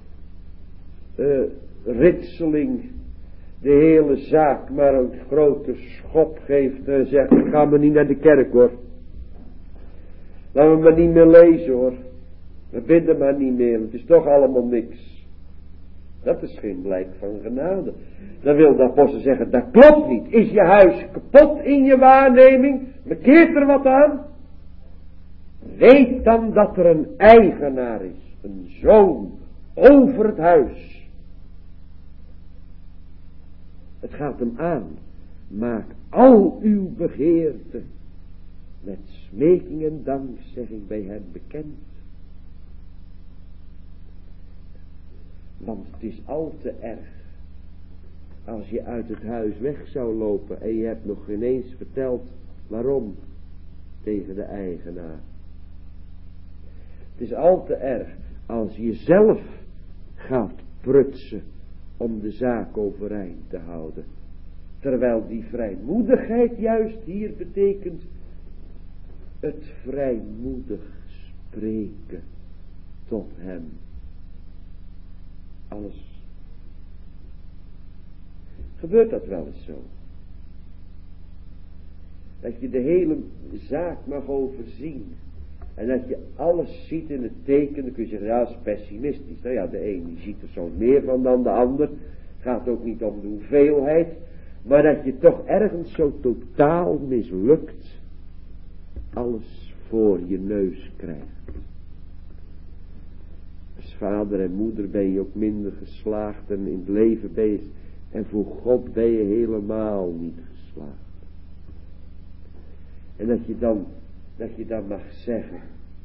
ritseling de hele zaak maar een grote schop geeft en zegt, ik ga maar niet naar de kerk hoor. Laten we maar niet meer lezen hoor. We bidden maar niet meer, het is toch allemaal niks. Dat is geen blijk van genade. Dan wil de apostel zeggen, dat klopt niet. Is je huis kapot in je waarneming? Bekeert er wat aan? Weet dan dat er een eigenaar is, een zoon over het huis. Het gaat hem aan. Maak al uw begeerten met smeking en dankzegging bij hem bekend. Want het is al te erg als je uit het huis weg zou lopen en je hebt nog geen eens verteld waarom tegen de eigenaar. Het is al te erg als je zelf gaat prutsen om de zaak overeind te houden. Terwijl die vrijmoedigheid juist hier betekent het vrijmoedig spreken tot hem. Alles. Gebeurt dat wel eens zo? Dat je de hele zaak mag overzien. En dat je alles ziet in het teken. Dan kun je zeggen, ja, dat is pessimistisch. Nou ja, de een die ziet er zo meer van dan de ander. Het gaat ook niet om de hoeveelheid. Maar dat je toch ergens zo totaal mislukt. Alles voor je neus krijgt. Als vader en moeder ben je ook minder geslaagd en in het leven ben je, en voor God ben je helemaal niet geslaagd. En dat je dan mag zeggen,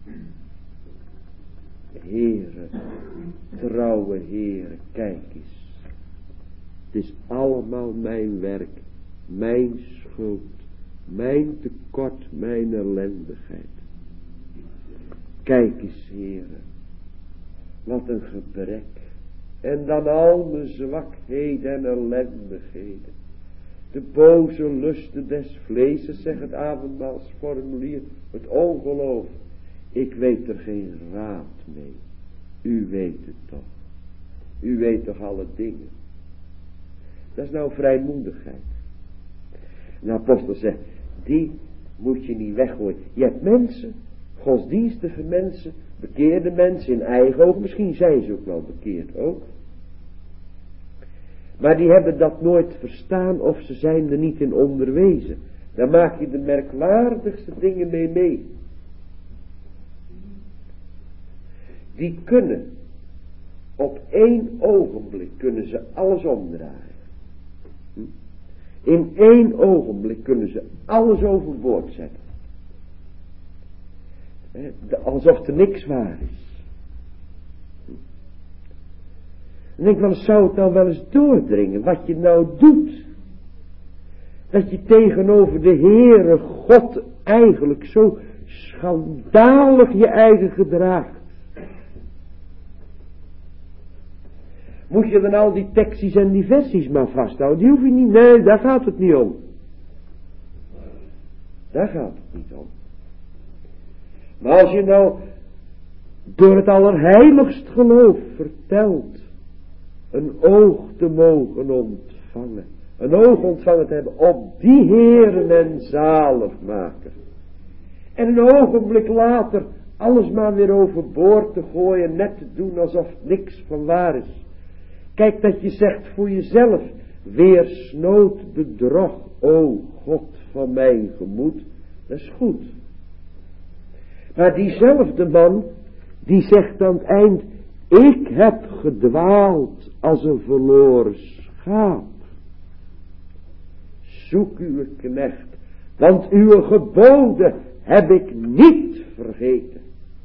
Heere, trouwe Heere, kijk eens. Het is allemaal mijn werk, mijn schuld, mijn tekort, mijn ellendigheid. Kijk eens, Heere, wat een gebrek. En dan al mijn zwakheden en ellendigheden. De boze lusten des vleeses, zegt het avondmaalsformulier, het ongeloof. Ik weet er geen raad mee. U weet het toch. U weet toch alle dingen. Dat is nou vrijmoedigheid. De apostel zegt, die moet je niet weggooien. Je hebt mensen, godsdienstige mensen, bekeerde mensen in eigen ogen. Misschien zijn ze ook wel bekeerd ook. Maar die hebben dat nooit verstaan of ze zijn er niet in onderwezen. Daar maak je de merkwaardigste dingen mee. Die kunnen op 1 ogenblik kunnen ze alles omdraaien. In 1 ogenblik kunnen ze alles overboord zetten. Alsof er niks waar is. En ik wel, zou het nou wel eens doordringen wat je nou doet. Dat je tegenover de Heere God eigenlijk zo schandalig je eigen gedraagt. Moet je dan al die tekstjes en die versies maar vasthouden? Die hoef je niet, nee, daar gaat het niet om. Daar gaat het niet om. Maar als je nou door het allerheiligst geloof vertelt een oog te mogen ontvangen, een oog ontvangen te hebben op die Heere en zaligmaker, en een ogenblik later alles maar weer overboord te gooien, net te doen alsof niks van waar is. Kijk dat je zegt voor jezelf, weersnood bedrog, o God van mijn gemoed, dat is goed. Maar diezelfde man, die zegt aan het eind, ik heb gedwaald als een verloren schaap. Zoek uw knecht, want uw geboden heb ik niet vergeten.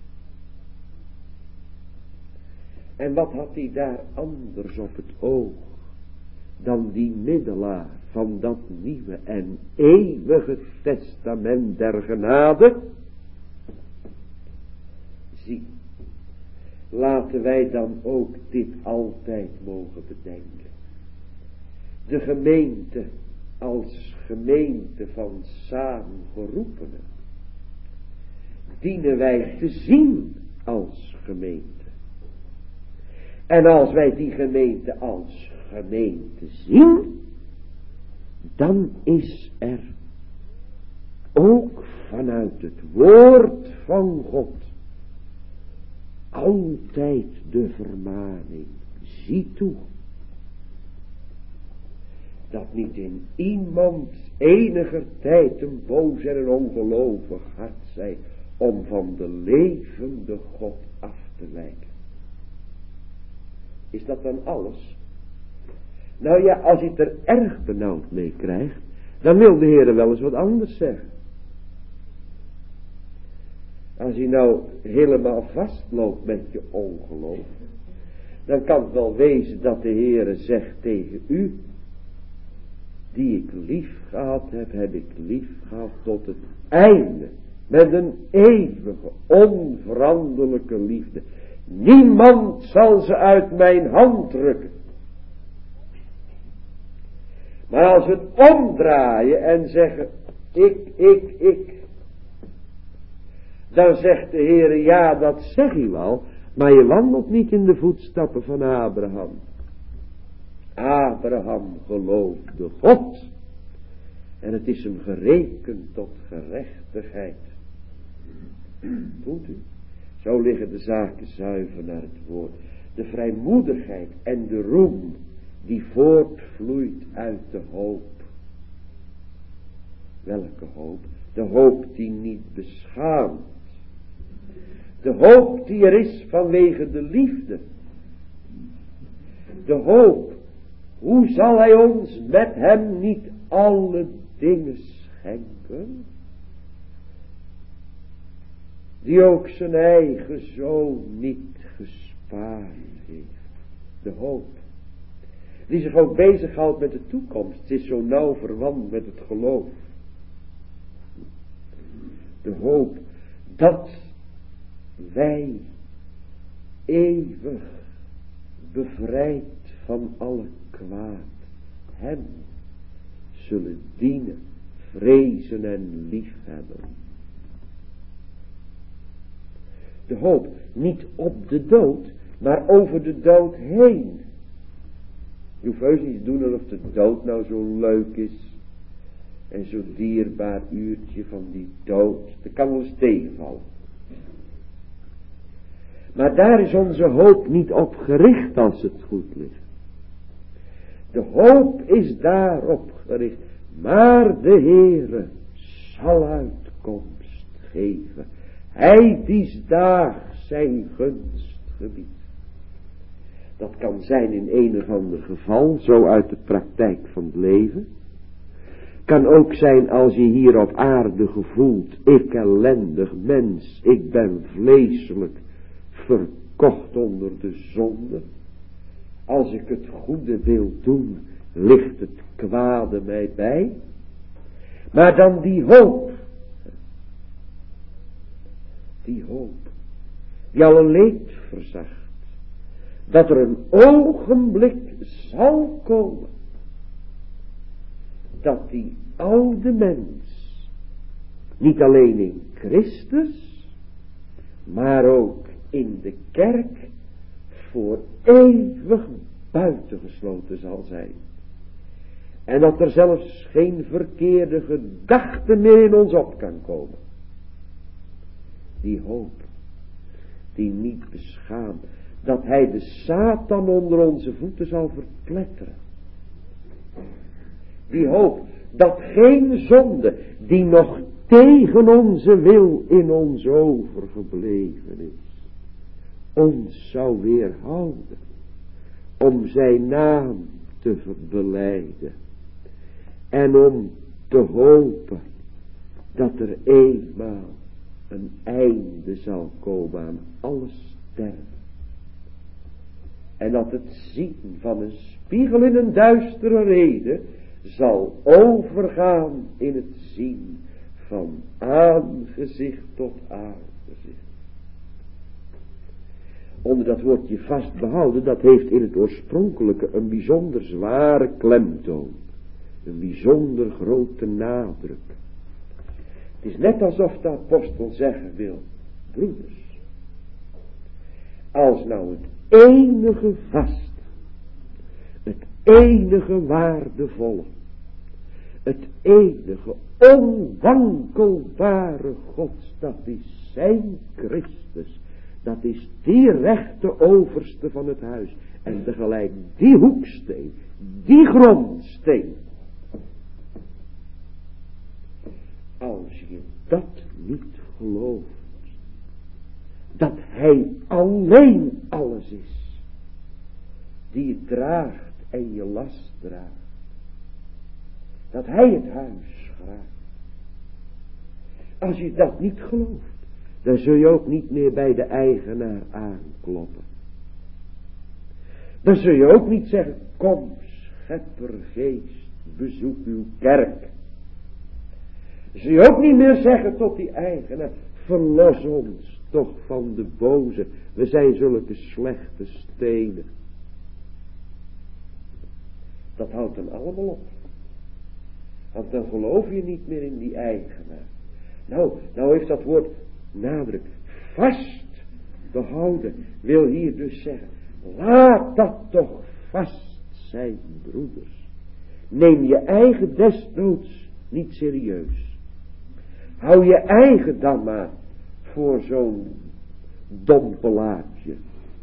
En wat had hij daar anders op het oog dan die middelaar van dat nieuwe en eeuwige testament der genade? Zie, laten wij dan ook dit altijd mogen bedenken. De gemeente als gemeente van samengeroepenen dienen wij te zien als gemeente. En als wij die gemeente als gemeente zien, dan is er ook vanuit het woord van God altijd de vermaning, zie toe, dat niet in iemand eniger tijd een boos en een ongelovig hart zij om van de levende God af te wijken. Is dat dan alles? Nou ja, als je het er erg benauwd mee krijgt, dan wil de Heer wel eens wat anders zeggen. Als je nou helemaal vastloopt met je ongeloof, dan kan het wel wezen dat de Heer zegt tegen u, die ik lief gehad heb ik lief gehad tot het einde. Met een eeuwige, onveranderlijke liefde. Niemand zal ze uit mijn hand rukken. Maar als we het omdraaien en zeggen, ik. Dan zegt de Heer, ja, dat zeg je wel, maar je wandelt niet in de voetstappen van Abraham. Abraham geloofde God. En het is hem gerekend tot gerechtigheid. Voelt u? Zo liggen de zaken zuiver naar het woord. De vrijmoedigheid en de roem die voortvloeit uit de hoop. Welke hoop? De hoop die niet beschaamt. De hoop die er is vanwege de liefde. De hoop, hoe zal hij ons met hem niet alle dingen schenken? Die ook zijn eigen zoon niet gespaard heeft. De hoop. Die zich ook bezighoudt met de toekomst. Het is zo nauw verwant met het geloof. De hoop dat wij eeuwig bevrijd van alle kwaad hem zullen dienen, vrezen en liefhebben. De hoop niet op de dood, maar over de dood heen. Je hoeft heus niet te doen alsof de dood nou zo leuk is. En zo'n dierbaar uurtje van die dood. Dat kan wel eens tegenvallen. Maar daar is onze hoop niet op gericht als het goed ligt. De hoop is daarop gericht. Maar de Heere zal uitkomst geven. Hij die daags zijn gunst gebiedt. Dat kan zijn in een of ander geval, zo uit de praktijk van het leven. Kan ook zijn als je hier op aarde gevoelt, ik ellendig mens, ik ben vleeselijk verkocht onder de zonde. Als ik het goede wil doen, ligt het kwade mij bij. Maar dan die hoop, die alle leed verzacht. Dat er een ogenblik zal komen. Dat die oude mens. Niet alleen in Christus. Maar ook in de kerk. Voor eeuwig buitengesloten zal zijn. En dat er zelfs geen verkeerde gedachte meer in ons op kan komen. Die hoop. Die niet beschaamt. Dat hij de Satan onder onze voeten zal verpletteren. Die hoop dat geen zonde die nog tegen onze wil in ons overgebleven is, ons zou weerhouden om zijn naam te belijden en om te hopen dat er eenmaal een einde zal komen aan alle sterven. En dat het zien van een spiegel in een duistere reden zal overgaan in het zien van aangezicht tot aangezicht. Onder dat woordje vastbehouden, dat heeft in het oorspronkelijke een bijzonder zware klemtoon. Een bijzonder grote nadruk. Het is net alsof de apostel zeggen wil, broeders, als nou het enige vast, het enige waardevolle, het enige onwankelbare Gods, dat is zijn Christus, dat is die rechte overste van het huis en tegelijk die hoeksteen, die grondsteen. Als je dat niet gelooft, dat hij alleen alles is, die je draagt en je last draagt, dat hij het huis graaft. Als je dat niet gelooft, dan zul je ook niet meer bij de eigenaar aankloppen. Dan zul je ook niet zeggen, kom scheppergeest, bezoek uw kerk. Zul je ook niet meer zeggen tot die eigenaar, verlos ons toch van de boze, we zijn zulke slechte stenen. Dat houdt dan allemaal op. Want dan geloof je niet meer in die eigenaar. Nou heeft dat woord nadruk. Vast behouden wil hier dus zeggen. Laat dat toch vast zijn, broeders. Neem je eigen desnoods niet serieus. Hou je eigen dan maar voor zo'n dompelaartje.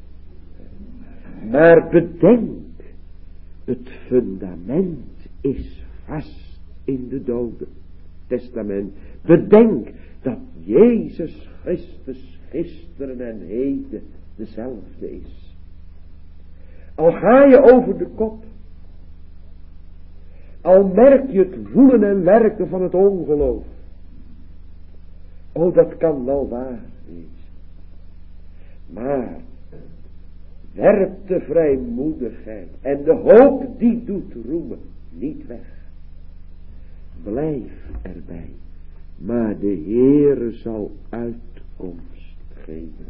Maar bedenk, het fundament is vast in de doden. Testament. Bedenk dat Jezus Christus gisteren en heden dezelfde is. Al ga je over de kop. Al merk je het woelen en werken van het ongeloof. Oh, dat kan wel waar wezen. Maar werp de vrijmoedigheid en de hoop die doet roemen niet weg. Blijf erbij. Maar de Heere zal uitkomst geven.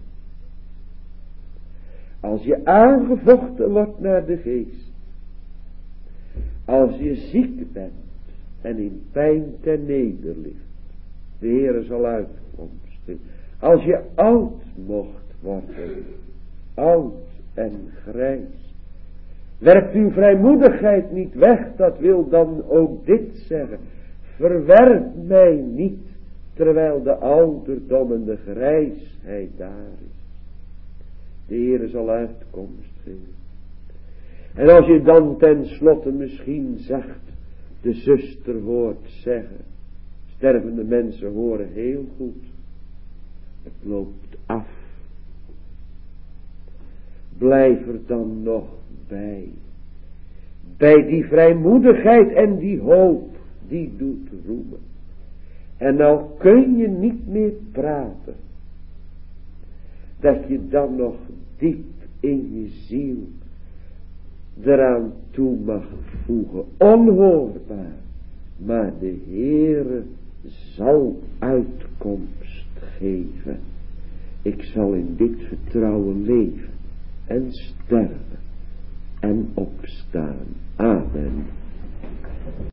Als je aangevochten wordt naar de geest. Als je ziek bent en in pijn ten neder ligt. De Heere zal uitkomst geven. Als je oud mocht worden. Oud en grijs. Werpt uw vrijmoedigheid niet weg. Dat wil dan ook dit zeggen. Verwerp mij niet. Terwijl de ouderdom en de grijsheid daar is. De Heere zal uitkomst geven. En als je dan tenslotte misschien zacht de zuster hoort zeggen. Stervende mensen horen heel goed. Het loopt af. Blijf er dan nog bij. Bij die vrijmoedigheid en die hoop. Die doet roemen. En nou kun je niet meer praten. Dat je dan nog diep in je ziel eraan toe mag voegen. Onhoorbaar. Maar de Heere zal uitkomst geven. Ik zal in dit vertrouwen leven. En sterven. En opstaan. Amen.